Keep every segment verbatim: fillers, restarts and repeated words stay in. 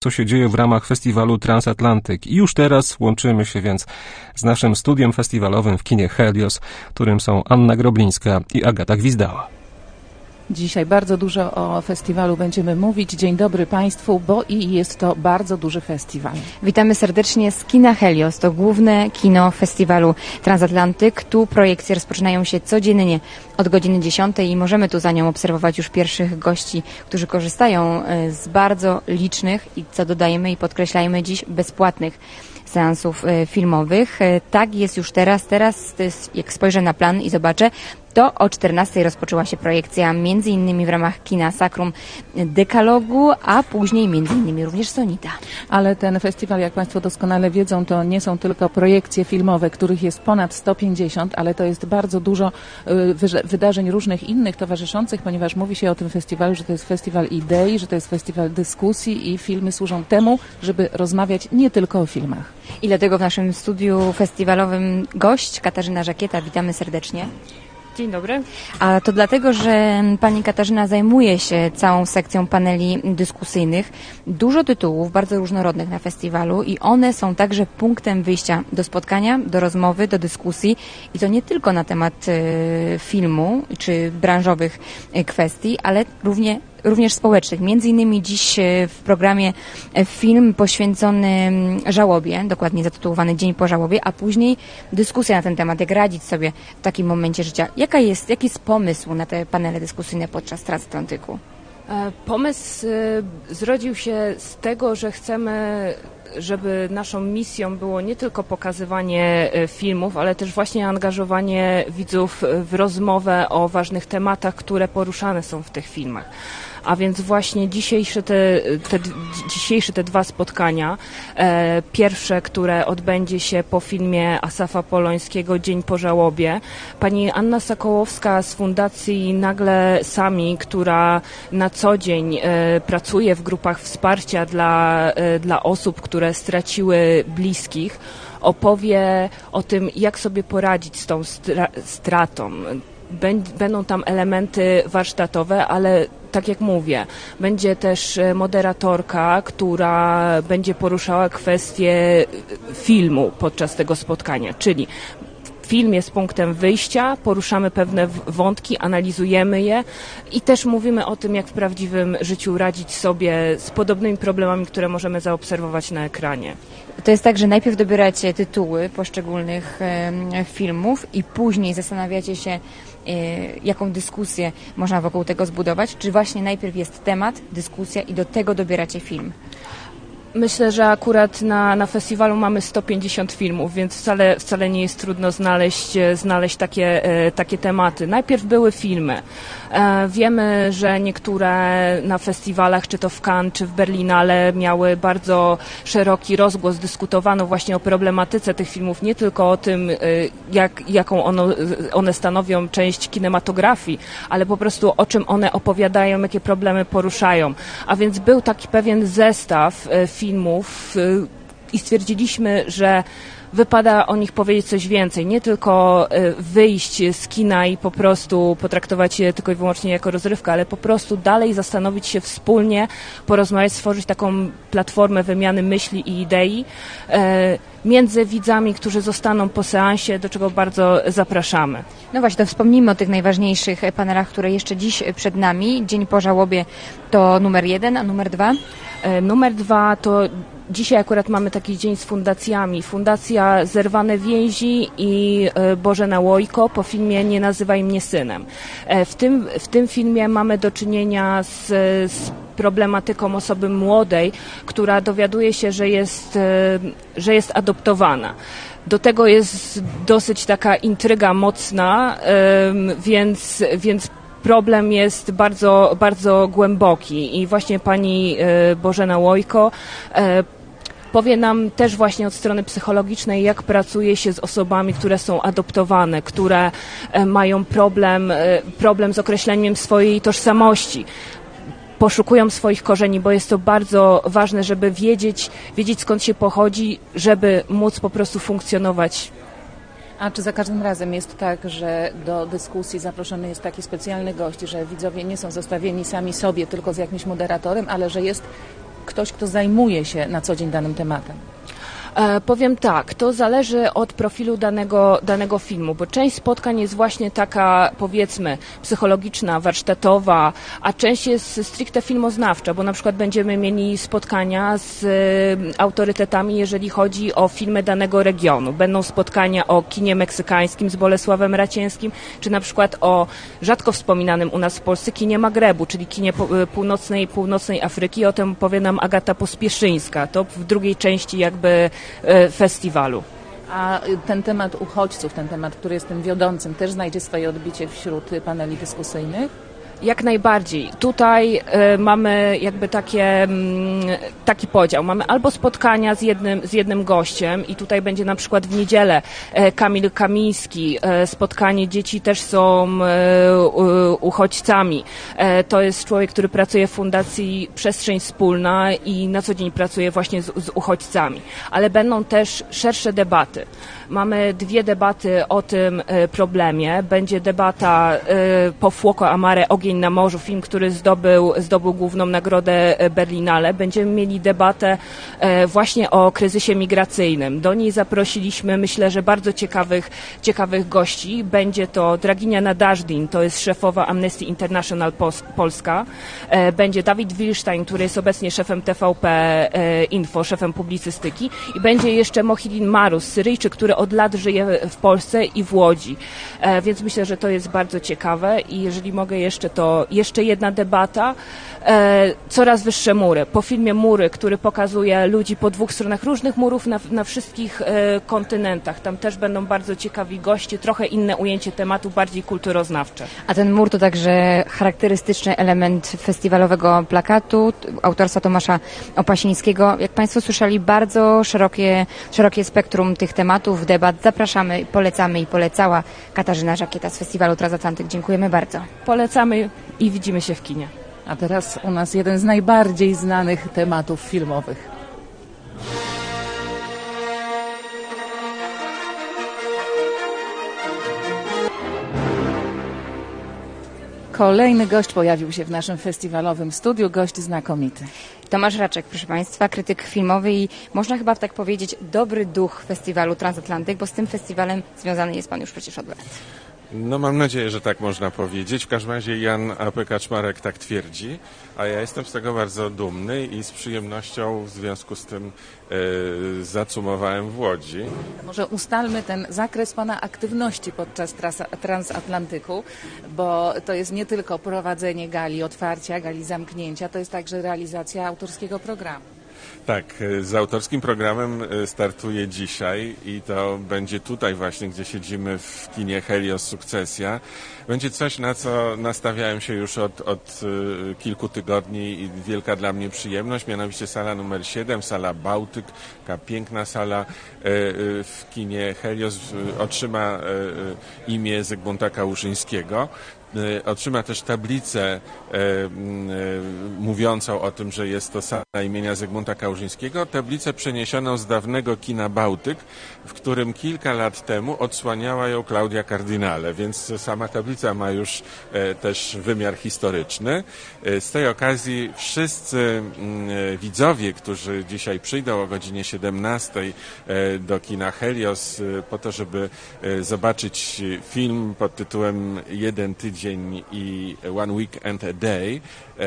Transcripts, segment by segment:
co się dzieje w ramach festiwalu Transatlantyk. I już teraz łączymy się więc z naszym studiem festiwalowym w kinie Helios, którym są Anna Groblińska i Agata Gwizdała. Dzisiaj bardzo dużo o festiwalu będziemy mówić. Dzień dobry Państwu, bo i jest to bardzo duży festiwal. Witamy serdecznie z kina Helios. To główne kino festiwalu Transatlantyk. Tu projekcje rozpoczynają się codziennie od godziny dziesiątej i możemy tu za nią obserwować już pierwszych gości, którzy korzystają z bardzo licznych i co dodajemy i podkreślajmy dziś bezpłatnych seansów filmowych. Tak jest już teraz. Teraz jak spojrzę na plan i zobaczę, to o czternastej rozpoczęła się projekcja między innymi w ramach kina Sakrum Dekalogu, a później między innymi również Sonita. Ale ten festiwal, jak Państwo doskonale wiedzą, to nie są tylko projekcje filmowe, których jest ponad sto pięćdziesiąt, ale to jest bardzo dużo wydarzeń różnych innych towarzyszących, ponieważ mówi się o tym festiwalu, że to jest festiwal idei, że to jest festiwal dyskusji i filmy służą temu, żeby rozmawiać nie tylko o filmach. I dlatego w naszym studiu festiwalowym gość Katarzyna Żakieta. Witamy serdecznie. Dzień dobry. A to dlatego, że pani Katarzyna zajmuje się całą sekcją paneli dyskusyjnych. Dużo tytułów, bardzo różnorodnych na festiwalu i one są także punktem wyjścia do spotkania, do rozmowy, do dyskusji i to nie tylko na temat y, filmu czy branżowych y, kwestii, ale równie również społecznych. Między innymi dziś w programie film poświęcony żałobie, dokładnie zatytułowany Dzień po żałobie, a później dyskusja na ten temat, jak radzić sobie w takim momencie życia. Jaka jest, jaki jest pomysł na te panele dyskusyjne podczas Transatlantyku? Pomysł zrodził się z tego, że chcemy, żeby naszą misją było nie tylko pokazywanie filmów, ale też właśnie angażowanie widzów w rozmowę o ważnych tematach, które poruszane są w tych filmach. A więc właśnie dzisiejsze te, te, dzisiejsze te dwa spotkania, e, pierwsze, które odbędzie się po filmie Asafa Polońskiego Dzień po żałobie. Pani Anna Sokołowska z Fundacji Nagle Sami, która na co dzień e, pracuje w grupach wsparcia dla, e, dla osób, które straciły bliskich, opowie o tym, jak sobie poradzić z tą stra- stratą. Będą tam elementy warsztatowe, ale tak jak mówię, będzie też moderatorka, która będzie poruszała kwestię filmu podczas tego spotkania, czyli film jest punktem wyjścia, poruszamy pewne wątki, analizujemy je i też mówimy o tym, jak w prawdziwym życiu radzić sobie z podobnymi problemami, które możemy zaobserwować na ekranie. To jest tak, że najpierw dobieracie tytuły poszczególnych e, filmów i później zastanawiacie się, e, jaką dyskusję można wokół tego zbudować, czy właśnie najpierw jest temat, dyskusja i do tego dobieracie film? Myślę, że akurat na, na festiwalu mamy sto pięćdziesiąt filmów, więc wcale, wcale nie jest trudno znaleźć, znaleźć takie, e, takie tematy. Najpierw były filmy. E, wiemy, że niektóre na festiwalach, czy to w Cannes, czy w Berlinale, miały bardzo szeroki rozgłos. Dyskutowano właśnie o problematyce tych filmów, nie tylko o tym, e, jak, jaką ono, one stanowią część kinematografii, ale po prostu o czym one opowiadają, jakie problemy poruszają. A więc był taki pewien zestaw e, filmów, filmów i stwierdziliśmy, że wypada o nich powiedzieć coś więcej, nie tylko wyjść z kina i po prostu potraktować je tylko i wyłącznie jako rozrywkę, ale po prostu dalej zastanowić się wspólnie, porozmawiać, stworzyć taką platformę wymiany myśli i idei między widzami, którzy zostaną po seansie, do czego bardzo zapraszamy. No właśnie, to wspomnijmy o tych najważniejszych panelach, które jeszcze dziś przed nami. Dzień po żałobie to numer jeden, a numer dwa? Numer dwa to dzisiaj akurat mamy taki dzień z fundacjami. Fundacja Zerwane Więzi i Bożena Łojko po filmie Nie nazywaj mnie synem. W tym, w tym filmie mamy do czynienia z, z problematyką osoby młodej, która dowiaduje się, że jest, że jest adoptowana. Do tego jest dosyć taka intryga mocna, więc, więc problem jest bardzo, bardzo głęboki i właśnie pani Bożena Łojko powie nam też właśnie od strony psychologicznej, jak pracuje się z osobami, które są adoptowane, które mają problem, problem z określeniem swojej tożsamości. Poszukują swoich korzeni, bo jest to bardzo ważne, żeby wiedzieć, wiedzieć skąd się pochodzi, żeby móc po prostu funkcjonować. A czy za każdym razem jest tak, że do dyskusji zaproszony jest taki specjalny gość, że widzowie nie są zostawieni sami sobie, tylko z jakimś moderatorem, ale że jest ktoś, kto zajmuje się na co dzień danym tematem? E, powiem tak, to zależy od profilu danego, danego filmu, bo część spotkań jest właśnie taka, powiedzmy, psychologiczna, warsztatowa, a część jest stricte filmoznawcza, bo na przykład będziemy mieli spotkania z e, autorytetami, jeżeli chodzi o filmy danego regionu. Będą spotkania o kinie meksykańskim z Bolesławem Racięskim, czy na przykład o rzadko wspominanym u nas w Polsce kinie Magrebu, czyli kinie po, północnej, północnej Afryki. O tym powie nam Agata Pospieszyńska. To w drugiej części jakby festiwalu. A ten temat uchodźców, ten temat, który jest tym wiodącym, też znajdzie swoje odbicie wśród paneli dyskusyjnych? Jak najbardziej. Tutaj y, mamy jakby takie, mm, taki podział. Mamy albo spotkania z jednym, z jednym gościem i tutaj będzie na przykład w niedzielę e, Kamil Kamiński. E, spotkanie dzieci też są e, u, uchodźcami. E, to jest człowiek, który pracuje w Fundacji Przestrzeń Wspólna i na co dzień pracuje właśnie z, z uchodźcami. Ale będą też szersze debaty. Mamy dwie debaty o tym e, problemie. Będzie debata e, po Fuoco Amare, Ogień na morzu, film, który zdobył, zdobył główną nagrodę Berlinale. Będziemy mieli debatę e, właśnie o kryzysie migracyjnym. Do niej zaprosiliśmy, myślę, że bardzo ciekawych, ciekawych gości. Będzie to Draginia Nadażdin, to jest szefowa Amnesty International Pos- Polska. E, będzie Dawid Wilstein, który jest obecnie szefem T V P e, Info, szefem publicystyki. I będzie jeszcze Mohidin Marus, Syryjczyk, który od lat żyje w Polsce i w Łodzi. E, więc myślę, że to jest bardzo ciekawe i jeżeli mogę jeszcze, to jeszcze jedna debata. E, coraz wyższe mury. Po filmie Mury, który pokazuje ludzi po dwóch stronach różnych murów na, na wszystkich e, kontynentach. Tam też będą bardzo ciekawi goście, trochę inne ujęcie tematu, bardziej kulturoznawcze. A ten mur to także charakterystyczny element festiwalowego plakatu autorstwa Tomasza Opasińskiego. Jak Państwo słyszeli, bardzo szerokie, szerokie spektrum tych tematów, debat. Zapraszamy, polecamy i polecała Katarzyna Żakieta z Festiwalu Transatlantyk. Dziękujemy bardzo. Polecamy i widzimy się w kinie. A teraz u nas jeden z najbardziej znanych tematów filmowych. Kolejny gość pojawił się w naszym festiwalowym studiu, gość znakomity. Tomasz Raczek, proszę Państwa, krytyk filmowy i można chyba tak powiedzieć dobry duch Festiwalu Transatlantyk, bo z tym festiwalem związany jest Pan już przecież od lat. No mam nadzieję, że tak można powiedzieć. W każdym razie Jan A P Kaczmarek tak twierdzi, a ja jestem z tego bardzo dumny i z przyjemnością w związku z tym e, zacumowałem w Łodzi. Może ustalmy ten zakres Pana aktywności podczas trasa, Transatlantyku, bo to jest nie tylko prowadzenie gali otwarcia, gali zamknięcia, to jest także realizacja autorskiego programu. Tak, z autorskim programem startuję dzisiaj i to będzie tutaj właśnie, gdzie siedzimy w kinie Helios Sukcesja. Będzie coś, na co nastawiałem się już od, od kilku tygodni i wielka dla mnie przyjemność, mianowicie sala numer siedem, sala Bałtyk, taka piękna sala w kinie Helios otrzyma imię Zygmunta Kałużyńskiego. Otrzyma też tablicę e, e, mówiącą o tym, że jest to sala imienia Zygmunta Kałużyńskiego, tablicę przeniesioną z dawnego kina Bałtyk, w którym kilka lat temu odsłaniała ją Klaudia Cardinale, więc sama tablica ma już e, też wymiar historyczny. E, z tej okazji wszyscy e, widzowie, którzy dzisiaj przyjdą o godzinie siedemnastej e, do kina Helios e, po to, żeby e, zobaczyć film pod tytułem Jeden tydzień i One Week and a Day.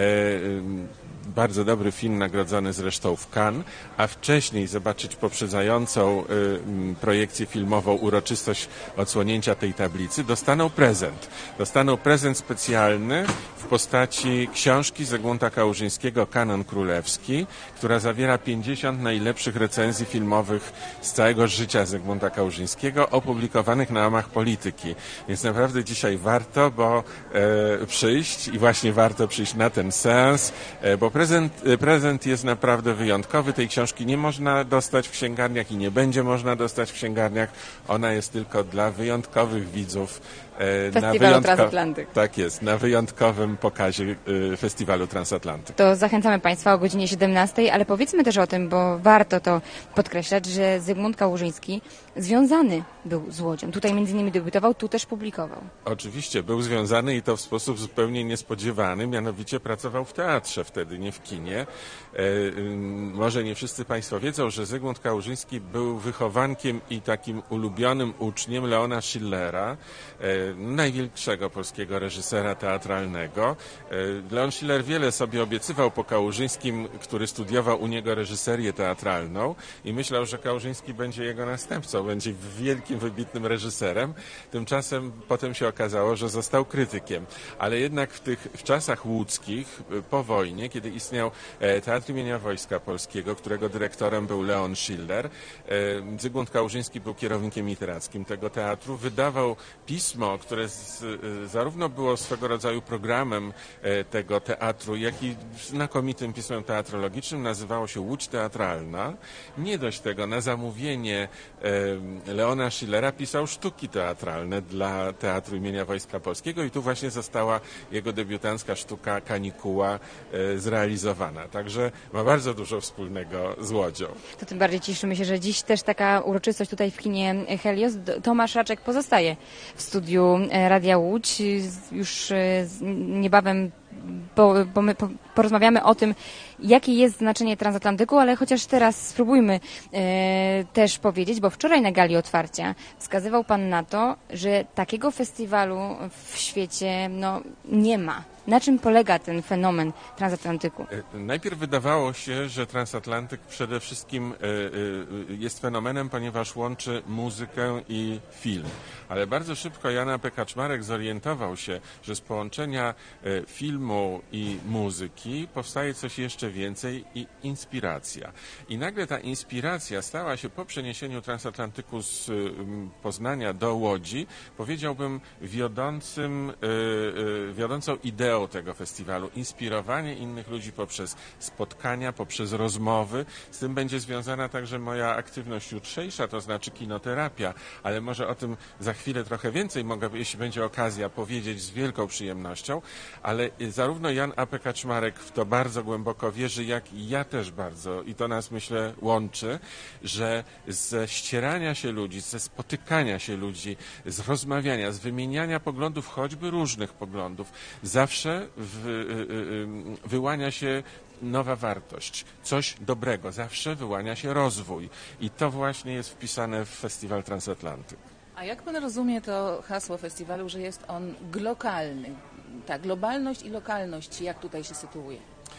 Bardzo dobry film, nagrodzony zresztą w Cannes, a wcześniej zobaczyć poprzedzającą y, projekcję filmową uroczystość odsłonięcia tej tablicy, dostaną prezent. Dostaną prezent specjalny w postaci książki Zygmunta Kałużyńskiego Kanon Królewski, która zawiera pięćdziesiąt najlepszych recenzji filmowych z całego życia Zygmunta Kałużyńskiego, opublikowanych na łamach Polityki. Więc naprawdę dzisiaj warto, bo e, przyjść i właśnie warto przyjść na ten seans, e, bo Prezent, prezent jest naprawdę wyjątkowy. Tej książki nie można dostać w księgarniach i nie będzie można dostać w księgarniach. Ona jest tylko dla wyjątkowych widzów e, na wyjątko... Transatlantyk. Tak jest, na wyjątkowym pokazie e, Festiwalu Transatlantyk. To zachęcamy Państwa o godzinie siedemnastej, ale powiedzmy też o tym, bo warto to podkreślać, że Zygmunt Kałużyński związany był z Łodzią. Tutaj między innymi debiutował, tu też publikował. Oczywiście, był związany i to w sposób zupełnie niespodziewany, mianowicie pracował w teatrze wtedy, nie w kinie. E, może nie wszyscy Państwo wiedzą, że Zygmunt Kałużyński był wychowankiem i takim ulubionym uczniem Leona Schillera, e, największego polskiego reżysera teatralnego. E, Leon Schiller wiele sobie obiecywał po Kałużyńskim, który studiował u niego reżyserię teatralną i myślał, że Kałużyński będzie jego następcą, będzie wielkim, wybitnym reżyserem. Tymczasem potem się okazało, że został krytykiem. Ale jednak w tych w czasach łódzkich, po wojnie, kiedy istniał Teatr imienia Wojska Polskiego, którego dyrektorem był Leon Schiller, Zygmunt Kałużyński był kierownikiem literackim tego teatru, wydawał pismo, które z, zarówno było swego rodzaju programem tego teatru, jak i znakomitym pismem teatrologicznym, nazywało się Łódź Teatralna. Nie dość tego, na zamówienie Leona Schillera pisał sztuki teatralne dla Teatru imienia Wojska Polskiego i tu właśnie została jego debiutancka sztuka Kanikuła zrealizowana. Także ma bardzo dużo wspólnego z Łodzią. To tym bardziej cieszymy się, że dziś też taka uroczystość tutaj w kinie Helios. Tomasz Raczek pozostaje w studiu Radia Łódź. Już niebawem bo, bo my po, porozmawiamy o tym, jakie jest znaczenie transatlantyku, ale chociaż teraz spróbujmy e, też powiedzieć, bo wczoraj na gali otwarcia wskazywał Pan na to, że takiego festiwalu w świecie no, nie ma. Na czym polega ten fenomen transatlantyku? Najpierw wydawało się, że transatlantyk przede wszystkim jest fenomenem, ponieważ łączy muzykę i film. Ale bardzo szybko Jan A P Kaczmarek zorientował się, że z połączenia filmu i muzyki powstaje coś jeszcze więcej i inspiracja. I nagle ta inspiracja stała się po przeniesieniu transatlantyku z Poznania do Łodzi, powiedziałbym, wiodącym, wiodącą ideą tego festiwalu. Inspirowanie innych ludzi poprzez spotkania, poprzez rozmowy. Z tym będzie związana także moja aktywność jutrzejsza, to znaczy kinoterapia, ale może o tym za chwilę trochę więcej mogę, jeśli będzie okazja, powiedzieć z wielką przyjemnością, ale zarówno Jan A P Kaczmarek w to bardzo głęboko wierzy, jak i ja też bardzo, i to nas, myślę, łączy, że ze ścierania się ludzi, ze spotykania się ludzi, z rozmawiania, z wymieniania poglądów, choćby różnych poglądów, zawsze wy, wyłania się nowa wartość, coś dobrego, zawsze wyłania się rozwój i to właśnie jest wpisane w Festiwal Transatlantyk. A jak Pan rozumie to hasło festiwalu, że jest on glokalny? Ta globalność i lokalność, jak tutaj się sytuuje?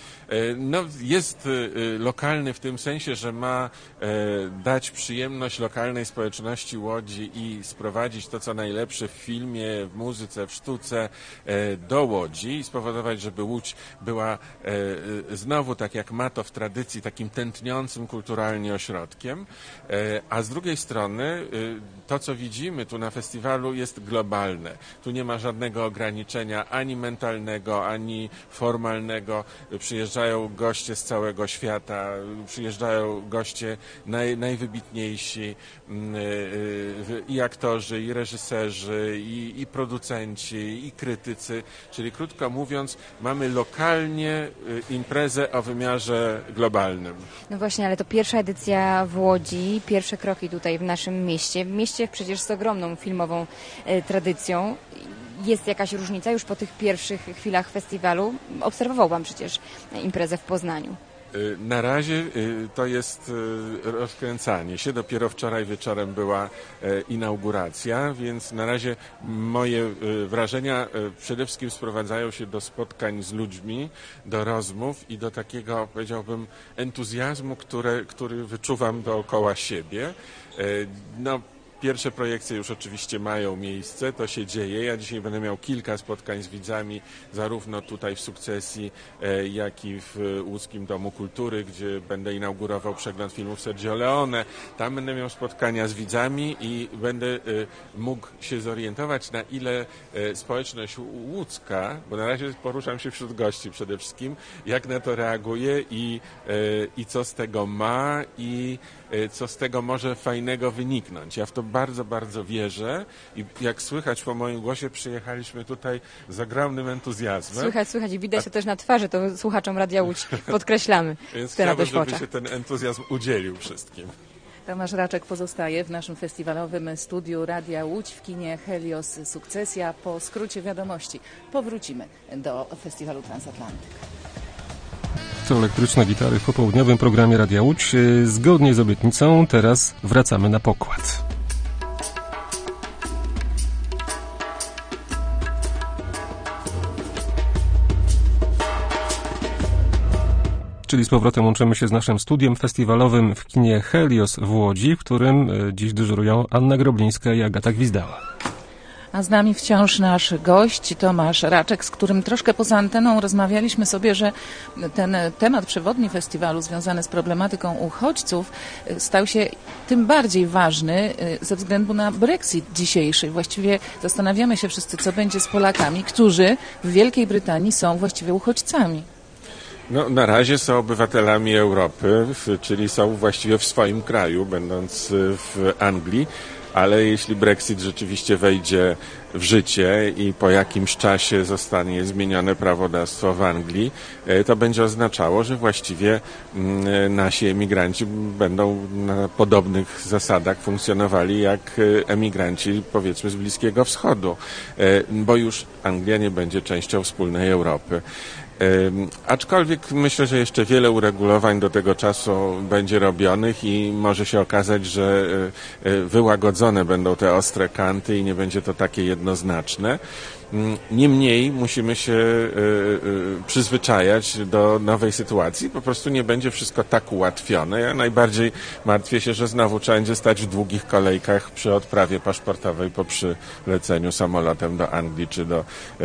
No, jest lokalny w tym sensie, że ma dać przyjemność lokalnej społeczności Łodzi i sprowadzić to, co najlepsze w filmie, w muzyce, w sztuce do Łodzi i spowodować, żeby Łódź była znowu, tak jak ma to w tradycji, takim tętniącym kulturalnie ośrodkiem, a z drugiej strony to, co widzimy tu na festiwalu, jest globalne. Tu nie ma żadnego ograniczenia ani mentalnego, ani formalnego. Przyjeżdżają goście z całego świata, przyjeżdżają goście naj, najwybitniejsi i aktorzy, i reżyserzy, i, i producenci, i krytycy. Czyli krótko mówiąc, mamy lokalnie imprezę o wymiarze globalnym. No właśnie, ale to pierwsza edycja w Łodzi, pierwsze kroki tutaj w naszym mieście. Mieście przecież z ogromną filmową e, tradycją. Jest jakaś różnica już po tych pierwszych chwilach festiwalu? Obserwował Pan przecież imprezę w Poznaniu. Na razie to jest rozkręcanie się. Dopiero wczoraj wieczorem była inauguracja, więc na razie moje wrażenia przede wszystkim sprowadzają się do spotkań z ludźmi, do rozmów i do takiego, powiedziałbym, entuzjazmu, które, który wyczuwam dookoła siebie. No, Pierwsze projekcje już oczywiście mają miejsce, to się dzieje. Ja dzisiaj będę miał kilka spotkań z widzami, zarówno tutaj w Sukcesji, jak i w Łódzkim Domu Kultury, gdzie będę inaugurował przegląd filmów Sergio Leone. Tam będę miał spotkania z widzami i będę mógł się zorientować, na ile społeczność łódzka, bo na razie poruszam się wśród gości przede wszystkim, jak na to reaguje i, i co z tego ma i co z tego może fajnego wyniknąć. Ja w to bardzo, bardzo wierzę i jak słychać po moim głosie, przyjechaliśmy tutaj z ogromnym entuzjazmem. Słychać, słychać i widać to też na twarzy, to słuchaczom Radia Łódź podkreślamy. Więc tę chciałbym, radość w żeby oczach. się ten entuzjazm udzielił wszystkim. Tomasz Raczek pozostaje w naszym festiwalowym studiu Radia Łódź w kinie Helios Sukcesja. Po skrócie wiadomości powrócimy do festiwalu Transatlantyk. To elektryczne gitary w popołudniowym programie Radia Łódź. Zgodnie z obietnicą teraz wracamy na pokład. Czyli z powrotem łączymy się z naszym studiem festiwalowym w kinie Helios w Łodzi, w którym dziś dyżurują Anna Groblińska i Agata Gwizdała. A z nami wciąż nasz gość Tomasz Raczek, z którym troszkę poza anteną rozmawialiśmy sobie, że ten temat przewodni festiwalu związany z problematyką uchodźców stał się tym bardziej ważny ze względu na Brexit dzisiejszy. Właściwie zastanawiamy się wszyscy, co będzie z Polakami, którzy w Wielkiej Brytanii są właściwie uchodźcami. No, na razie są obywatelami Europy, czyli są właściwie w swoim kraju, będąc w Anglii, ale jeśli Brexit rzeczywiście wejdzie w życie i po jakimś czasie zostanie zmienione prawodawstwo w Anglii, to będzie oznaczało, że właściwie nasi emigranci będą na podobnych zasadach funkcjonowali jak emigranci, powiedzmy, z Bliskiego Wschodu, bo już Anglia nie będzie częścią wspólnej Europy. Aczkolwiek myślę, że jeszcze wiele uregulowań do tego czasu będzie robionych i może się okazać, że wyłagodzone będą te ostre kanty i nie będzie to takie jednoznaczne. Niemniej musimy się przyzwyczajać do nowej sytuacji. Po prostu nie będzie wszystko tak ułatwione. Ja najbardziej martwię się, że znowu trzeba będzie stać w długich kolejkach przy odprawie paszportowej po przyleceniu samolotem do Anglii czy do,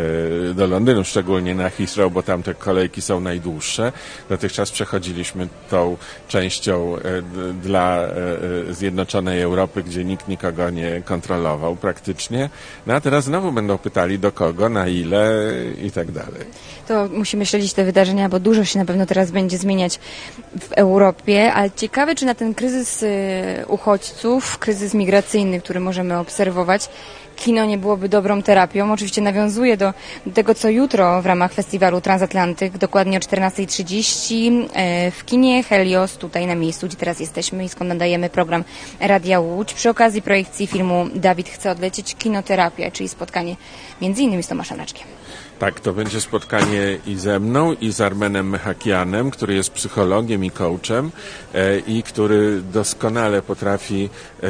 do Londynu, szczególnie na Heathrow, bo tam te kolejki są najdłuższe. Dotychczas przechodziliśmy tą częścią dla Zjednoczonej Europy, gdzie nikt nikogo nie kontrolował praktycznie. No a teraz znowu będą pytali, do kogo, na ile i tak dalej. To musimy śledzić te wydarzenia, bo dużo się na pewno teraz będzie zmieniać w Europie, ale ciekawe, czy na ten kryzys uchodźców, kryzys migracyjny, który możemy obserwować, kino nie byłoby dobrą terapią. Oczywiście nawiązuje do tego, co jutro w ramach festiwalu Transatlantyk, dokładnie o czternasta trzydzieści w kinie Helios, tutaj na miejscu, gdzie teraz jesteśmy i skąd nadajemy program Radia Łódź. Przy okazji projekcji filmu Dawid chce odlecieć, kinoterapia, czyli spotkanie między innymi z Tomaszem Raczkiem. Tak, to będzie spotkanie i ze mną, i z Armenem Mechakianem, który jest psychologiem i coachem e, i który doskonale potrafi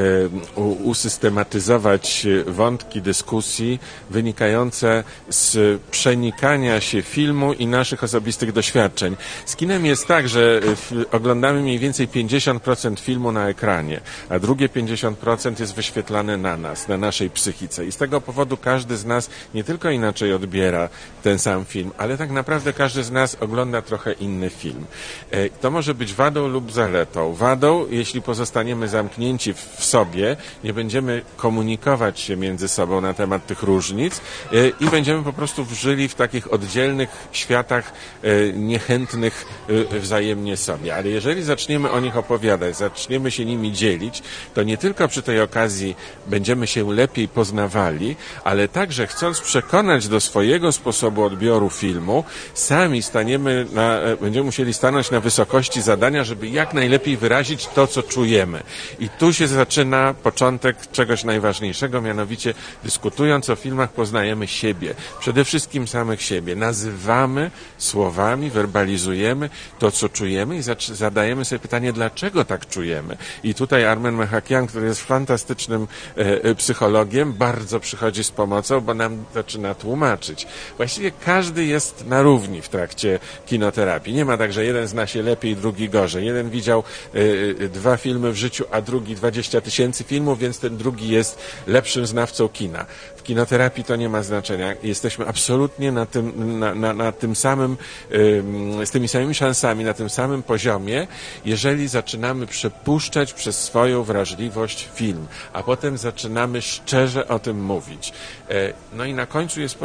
e, u, usystematyzować wątki dyskusji wynikające z przenikania się filmu i naszych osobistych doświadczeń. Z kinem jest tak, że w, oglądamy mniej więcej pięćdziesiąt procent filmu na ekranie, a drugie pięćdziesiąt procent jest wyświetlane na nas, na naszej psychice. I z tego powodu każdy z nas nie tylko inaczej odbiera ten sam film, ale tak naprawdę każdy z nas ogląda trochę inny film. To może być wadą lub zaletą. Wadą, jeśli pozostaniemy zamknięci w sobie, nie będziemy komunikować się między sobą na temat tych różnic i będziemy po prostu żyli w takich oddzielnych światach niechętnych wzajemnie sobie. Ale jeżeli zaczniemy o nich opowiadać, zaczniemy się nimi dzielić, to nie tylko przy tej okazji będziemy się lepiej poznawali, ale także chcąc przekonać do swojego sposobu odbioru filmu, sami staniemy na, będziemy musieli stanąć na wysokości zadania, żeby jak najlepiej wyrazić to, co czujemy. I tu się zaczyna początek czegoś najważniejszego, mianowicie dyskutując o filmach poznajemy siebie. Przede wszystkim samych siebie. Nazywamy słowami, werbalizujemy to, co czujemy i zadajemy sobie pytanie, dlaczego tak czujemy. I tutaj Armen Mechakian, który jest fantastycznym e, psychologiem, bardzo przychodzi z pomocą, bo nam zaczyna tłumaczyć. Właściwie każdy jest na równi w trakcie kinoterapii. Nie ma tak, że jeden zna się lepiej, drugi gorzej. Jeden widział y, dwa filmy w życiu, a drugi dwadzieścia tysięcy filmów, więc ten drugi jest lepszym znawcą kina. W kinoterapii to nie ma znaczenia. Jesteśmy absolutnie na tym, na, na, na tym samym, y, z tymi samymi szansami, na tym samym poziomie, jeżeli zaczynamy przepuszczać przez swoją wrażliwość film, a potem zaczynamy szczerze o tym mówić. Y, no i na końcu jest pewien rodzaj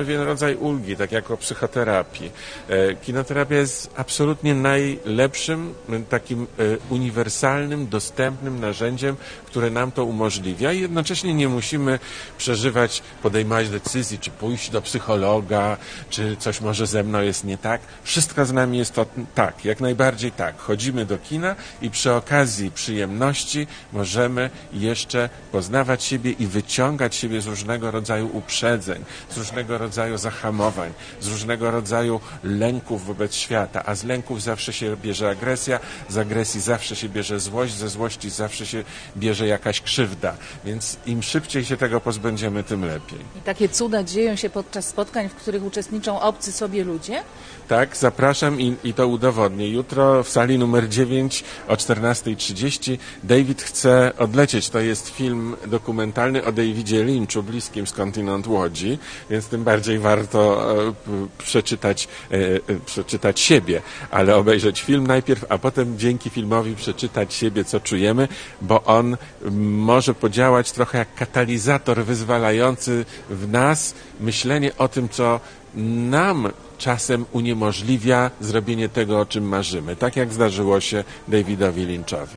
rodzaj ulgi, tak jak o psychoterapii. Kinoterapia jest absolutnie najlepszym, takim uniwersalnym, dostępnym narzędziem, które nam to umożliwia i jednocześnie nie musimy przeżywać, podejmować decyzji, czy pójść do psychologa, czy coś może ze mną jest nie tak. Wszystko z nami jest to tak, jak najbardziej tak. Chodzimy do kina i przy okazji przyjemności możemy jeszcze poznawać siebie i wyciągać siebie z różnego rodzaju uprzedzeń, z różnego rodzaju zahamowań, z różnego rodzaju lęków wobec świata, a z lęków zawsze się bierze agresja, z agresji zawsze się bierze złość, ze złości zawsze się bierze jakaś krzywda, więc im szybciej się tego pozbędziemy, tym lepiej. I takie cuda dzieją się podczas spotkań, w których uczestniczą obcy sobie ludzie? Tak, zapraszam i, i to udowodnię. Jutro w sali numer dziewięć o czternasta trzydzieści David chce odlecieć. To jest film dokumentalny o Davidzie Lynchu, bliskim skądinąd Łodzi, więc tym bardziej warto e, przeczytać, e, e, przeczytać siebie, ale obejrzeć film najpierw, a potem dzięki filmowi przeczytać siebie, co czujemy, bo on może podziałać trochę jak katalizator wyzwalający w nas myślenie o tym, co nam czasem uniemożliwia zrobienie tego, o czym marzymy, tak jak zdarzyło się Davidowi Lynchowi.